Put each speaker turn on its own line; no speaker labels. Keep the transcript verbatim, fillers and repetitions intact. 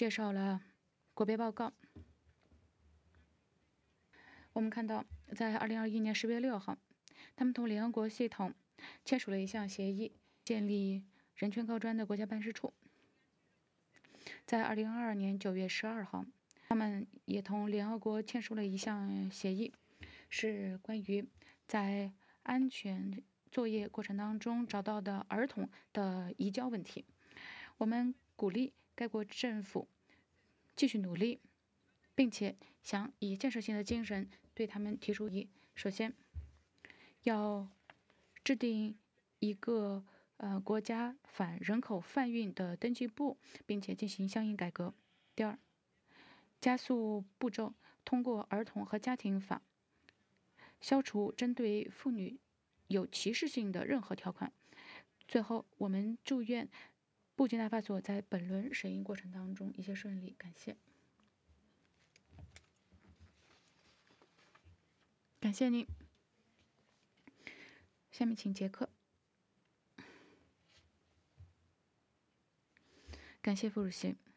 介绍了国别报告。我们看到，在二零二一年十月六号，他们同联合国系统签署了一项协议，建立人权高专的国家办事处。在二零二二年九月十二号，他们也同联合国签署了一项协议，是关于在安全作业过程当中找到的儿童的移交问题。我们鼓励该国政府继续努力，并且想以建设性的精神对他们提出疑。首先，要制定一个呃国家反人口贩运的登记簿，并且进行相应改革。第二，加速步骤，通过儿童和家庭法，消除针对妇女有歧视性的任何条款。最后，我们祝愿布基纳法索在本轮审议过程当中一切顺利。感谢，感谢您。下面请杰克。感谢副主席。